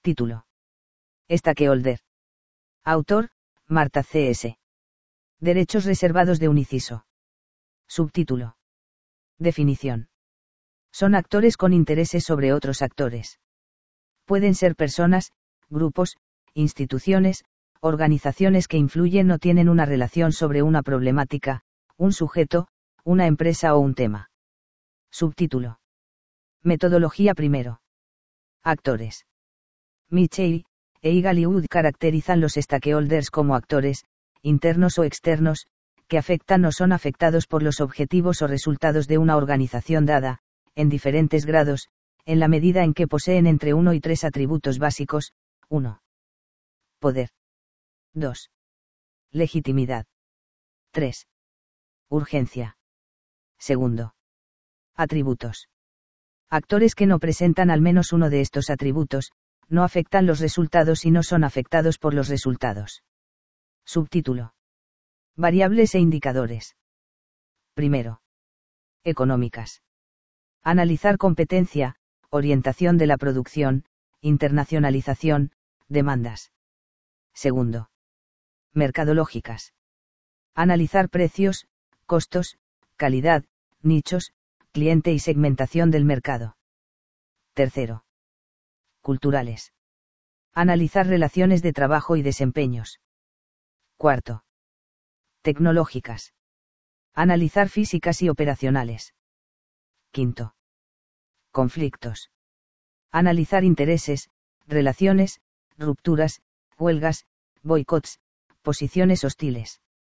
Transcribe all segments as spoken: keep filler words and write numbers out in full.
Título. Stakeholder. Autor, Marta C S Derechos reservados de un inciso. Subtítulo. Definición. Son actores con intereses sobre otros actores. Pueden ser personas, grupos, instituciones, organizaciones que influyen o tienen una relación sobre una problemática, un sujeto, una empresa o un tema. Subtítulo. Metodología primero. Actores. Michel e Igaliud caracterizan los stakeholders como actores, internos o externos, que afectan o son afectados por los objetivos o resultados de una organización dada, en diferentes grados, en la medida en que poseen entre uno y tres atributos básicos. uno. Poder. dos. Legitimidad. tres. Urgencia. Segundo. Atributos. Actores que no presentan al menos uno de estos atributos, no afectan los resultados y no son afectados por los resultados. Subtítulo. Variables e indicadores. Primero. Económicas. Analizar competencia, orientación de la producción, internacionalización, demandas. Segundo. Mercadológicas. Analizar precios, costos, calidad, nichos, cliente y segmentación del mercado. Tercero. Culturales. Analizar relaciones de trabajo y desempeños. Cuarto. Tecnológicas. Analizar físicas y operacionales. Quinto. Conflictos. Analizar intereses, relaciones, rupturas, huelgas, boicots, posiciones hostiles.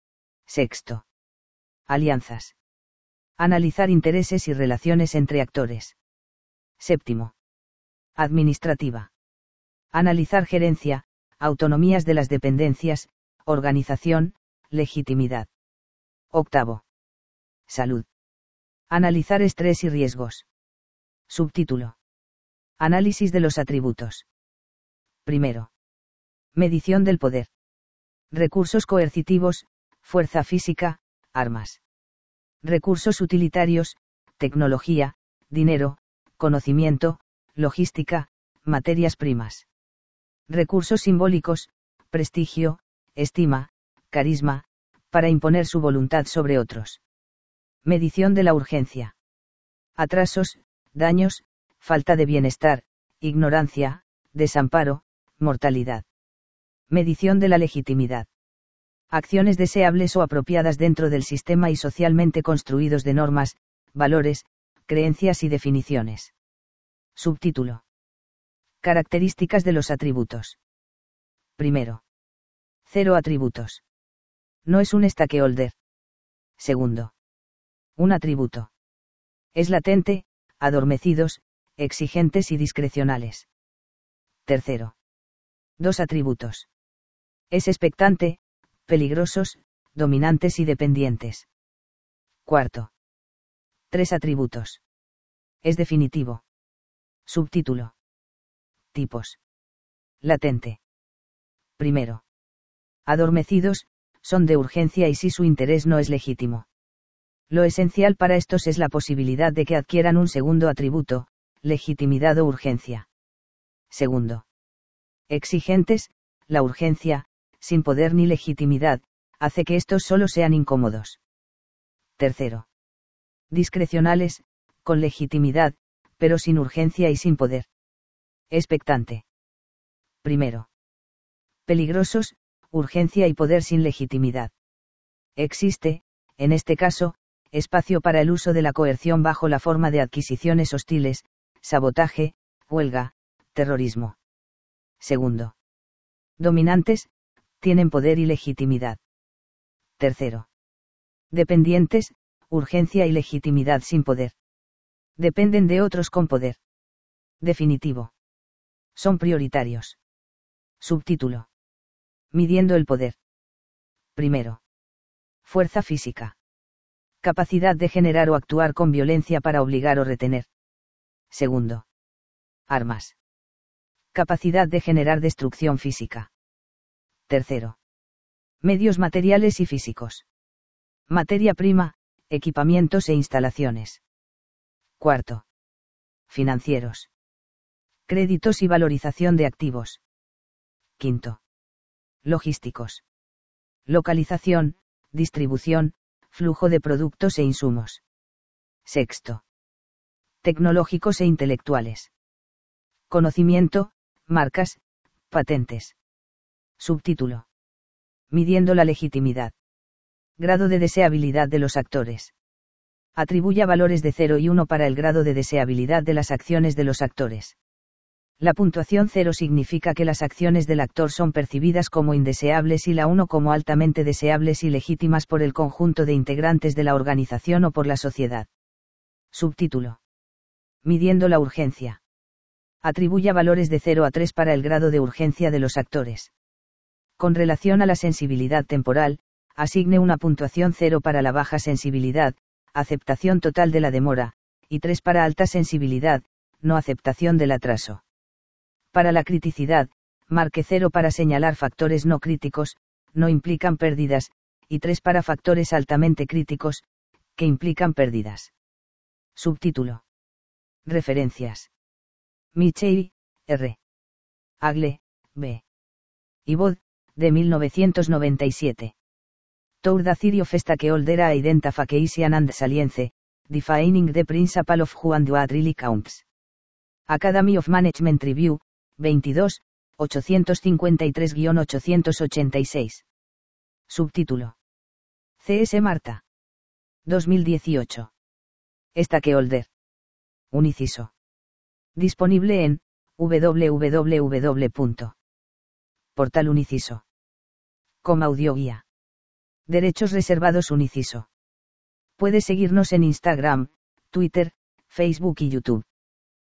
Sexto. Alianzas. Analizar intereses y relaciones entre actores. Séptimo. Administrativa. Analizar gerencia, autonomías de las dependencias, organización, legitimidad. Octavo. Salud. Analizar estrés y riesgos. Subtítulo. Análisis de los atributos. Primero. Medición del poder. Recursos coercitivos, fuerza física, armas. Recursos utilitarios, tecnología, dinero, conocimiento, logística, materias primas. Recursos simbólicos, prestigio, estima, carisma, para imponer su voluntad sobre otros. Medición de la urgencia. Atrasos, daños, falta de bienestar, ignorancia, desamparo, mortalidad. Medición de la legitimidad. Acciones deseables o apropiadas dentro del sistema y socialmente construidos de normas, valores, creencias y definiciones. Subtítulo. Características de los atributos. Primero. Cero atributos. No es un stakeholder. Segundo. Un atributo. Es latente, adormecidos, exigentes y discrecionales. Tercero. Dos atributos. Es expectante, peligrosos, dominantes y dependientes. Cuarto. Tres atributos. Es definitivo. Subtítulo. Tipos. Latente. Primero. Adormecidos, son de urgencia y si su interés no es legítimo. Lo esencial para estos es la posibilidad de que adquieran un segundo atributo, legitimidad o urgencia. Segundo. Exigentes, la urgencia, sin poder ni legitimidad, hace que estos solo sean incómodos. Tercero. Discrecionales, con legitimidad, pero sin urgencia y sin poder. Expectante. Primero. Peligrosos, urgencia y poder sin legitimidad. Existe, en este caso, espacio para el uso de la coerción bajo la forma de adquisiciones hostiles, sabotaje, huelga, terrorismo. Segundo. Dominantes, tienen poder y legitimidad. Tercero. Dependientes, urgencia y legitimidad sin poder. Dependen de otros con poder. Definitivo. Son prioritarios. Subtítulo. Midiendo el poder. Primero. Fuerza física. Capacidad de generar o actuar con violencia para obligar o retener. Segundo. Armas. Capacidad de generar destrucción física. Tercero. Medios materiales y físicos. Materia prima, equipamientos e instalaciones. Cuarto. Financieros. Créditos y valorización de activos. Quinto. Logísticos. Localización, distribución, flujo de productos e insumos. Sexto. Tecnológicos e intelectuales. Conocimiento, marcas, patentes. Subtítulo. Midiendo la legitimidad. Grado de deseabilidad de los actores. Atribuya valores de cero y uno para el grado de deseabilidad de las acciones de los actores. La puntuación cero significa que las acciones del actor son percibidas como indeseables y la uno como altamente deseables y legítimas por el conjunto de integrantes de la organización o por la sociedad. Subtítulo. Midiendo la urgencia. Atribuya valores de cero a tres para el grado de urgencia de los actores. Con relación a la sensibilidad temporal, asigne una puntuación cero para la baja sensibilidad, aceptación total de la demora, y tres para alta sensibilidad, no aceptación del atraso. Para la criticidad, marque cero para señalar factores no críticos, no implican pérdidas, y tres para factores altamente críticos, que implican pérdidas. Subtítulo. Referencias. Michei, R. Agle, B. y Bod, de mil novecientos noventa y siete. Tour da theory of stakeholder identification and salience, defining the principle of who and what really counts. Academy of Management Review, veintidós, ochocientos cincuenta y tres a ochocientos ochenta y seis. Subtítulo. C S Marta. dos mil dieciocho. Stakeholder. Uniciso. Disponible en www. Portal Uniciso. Com audioguía. Derechos reservados Uniciso. Puedes seguirnos en Instagram, Twitter, Facebook y YouTube.